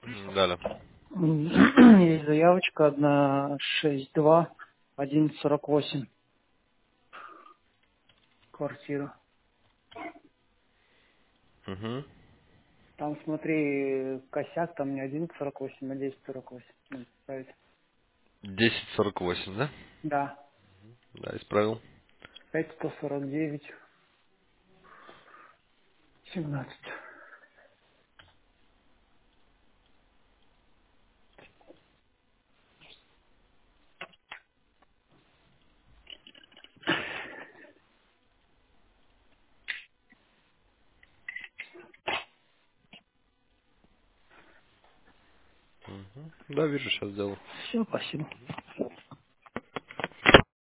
Далее. Есть заявочка 162-1148. Квартира. Угу. Там, смотри, косяк, там не 1148, а 1048. Надо ставить. 1048, да? Да. Да, исправил. 5149, 17. Угу. Да, вижу, сейчас сделал. Все, спасибо.